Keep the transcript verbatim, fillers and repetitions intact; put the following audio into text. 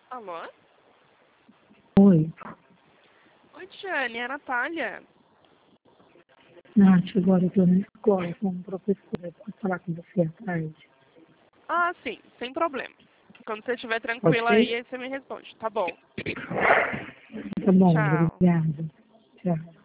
Alô? Oi. Oi, Tiane, é a Natália. Nath, agora eu estou na escola com um professor. Eu posso falar com você à tarde? Ah, sim, sem problema. Quando você estiver Pode tranquila aí, ser? aí você me responde. Tá bom. Tá bom, Tchau. obrigada. Tchau.